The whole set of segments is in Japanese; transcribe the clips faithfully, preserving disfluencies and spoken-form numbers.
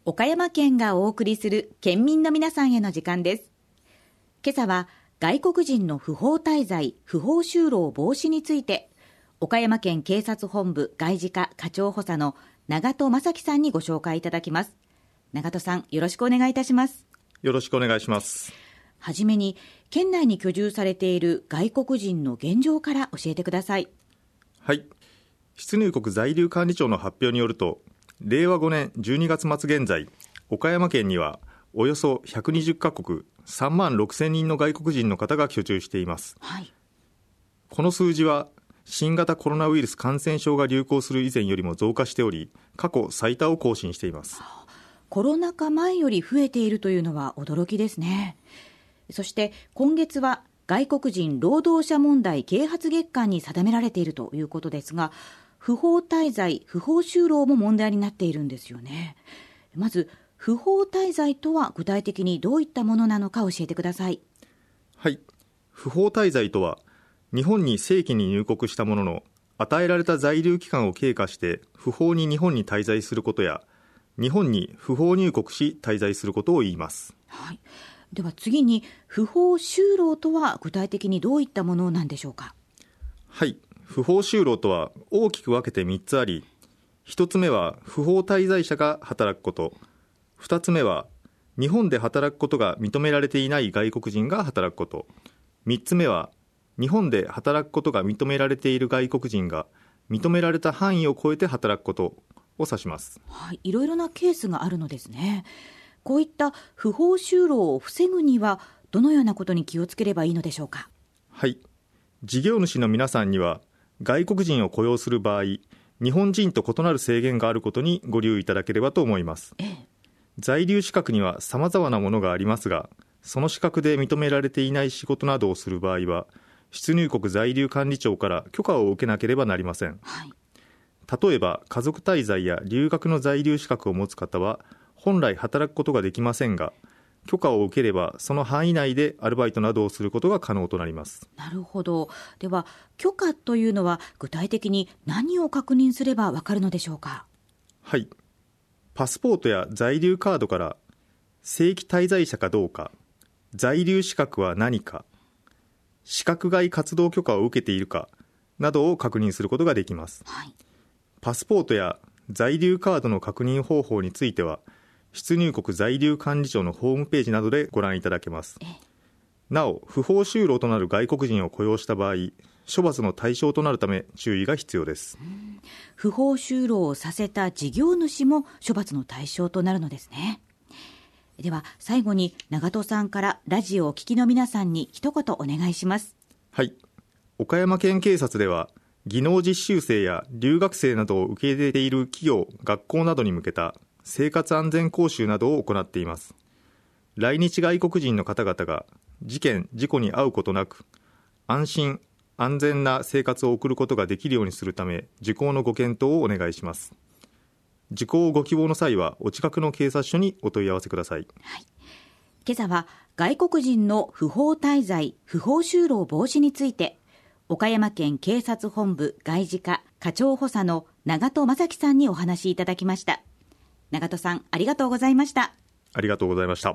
岡山県がお送りする県民の皆さんへの時間です。今朝は外国人の不法滞在、不法就労防止について、岡山県警察本部外事課課長補佐の長戸正樹さんにご紹介いただきます。長戸さん、よろしくお願いいたします。 よろしくお願いします。 はじめに、県内に居住されている外国人の現状から教えてください。 はい。出入国在留管理庁の発表によると、れいわごねんじゅうにがつ末現在、岡山県にはおよそひゃくにじゅっかこくさんまんろくせんにんの外国人の方が居住しています。 はい、 この数字は新型コロナウイルス感染症が流行する以前よりも増加しており、過去最多を更新しています。 コロナ禍前より増えているというのは驚きですね。そして今月は外国人労働者問題啓発月間に定められているということですが、不法滞在、不法就労も問題になっているんですよね。まず、不法滞在とは具体的にどういったものなのか教えてください。 はい。不法滞在とは、日本に正規に入国したものの、与えられた在留期間を経過して不法に日本に滞在することや、日本に不法入国し滞在することを言います。 はい。では次に、不法就労とは具体的にどういったものなんでしょうか。 はい。不法就労とは大きく分けてみっつあり、ひとつめは不法滞在者が働くこと、ふたつめは日本で働くことが認められていない外国人が働くこと、みっつめは日本で働くことが認められている外国人が認められた範囲を超えて働くことを指します。 はい、いろいろなケースがあるのですね。こういった不法就労を防ぐにはどのようなことに気をつければいいのでしょうか。 はい。事業主の皆さんには外国人を雇用する場合、日本人と異なる制限があることにご留意いただければと思います。 ええ、 在留資格には様々なものがありますが、その資格で認められていない仕事などをする場合は、出入国在留管理庁から許可を受けなければなりません。 はい、 例えば、家族滞在や留学の在留資格を持つ方は、本来働くことができませんが、許可を受ければその範囲内でアルバイトなどをすることが可能となります。 なるほど。では、許可というのは具体的に何を確認すればわかるのでしょうか。 はい。パスポートや在留カードから正規滞在者かどうか、在留資格は何か、資格外活動許可を受けているかなどを確認することができます。 はい、 パスポートや在留カードの確認方法については、出入国在留管理庁のホームページなどでご覧いただけます。なお、不法就労となる外国人を雇用した場合、処罰の対象となるため注意が必要です。 うん、不法就労をさせた事業主も処罰の対象となるのですね。では最後に長戸さんからラジオをお聞きの皆さんに一言お願いします。 はい。岡山県警察では、技能実習生や留学生などを受け入れている企業、学校などに向けた生活安全講習などを行っています。来日外国人の方々が事件・事故に遭うことなく、安心・安全な生活を送ることができるようにするため、受講のご検討をお願いします。受講をご希望の際は、お近くの警察署にお問い合わせください。 はい、今朝は外国人の不法滞在、不法就労防止について、岡山県警察本部外事課課長補佐の長戸正樹さんにお話しいただきました。長戸さん、ありがとうございました。 ありがとうございました。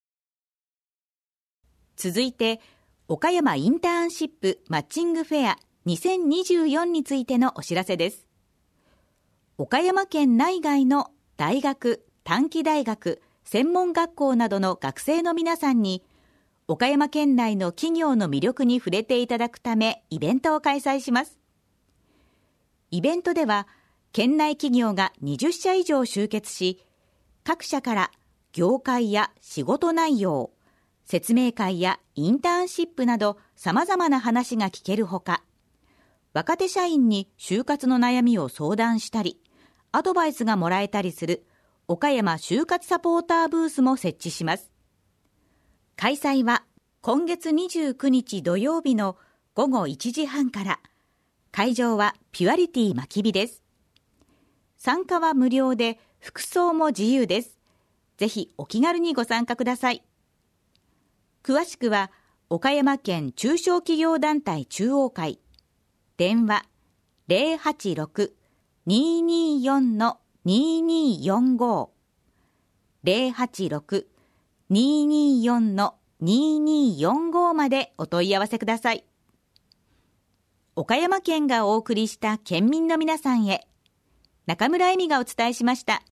続いて、岡山インターンシップマッチングフェアにせんにじゅうよんについてのお知らせです。岡山県内外の大学、短期大学、専門学校などの学生の皆さんに、岡山県内の企業の魅力に触れていただくため、イベントを開催します。イベントでは、県内企業がにじゅっしゃ以上集結し、各社から業界や仕事内容、説明会やインターンシップなど様々な話が聞けるほか、若手社員に就活の悩みを相談したり、アドバイスがもらえたりする岡山就活サポーターブースも設置します。開催は今月にじゅうくにち土曜日のごごいちじはんから、会場はピュアリティまきびです。参加は無料で、服装も自由です。ぜひお気軽にご参加ください。詳しくは岡山県中小企業団体中央会、電話 ゼロはちろく にーにーよん にーにーよんごゼロはちろく にーにーよん にーにーよんご までお問い合わせください。岡山県がお送りした県民の皆さんへ、中村恵美がお伝えしました。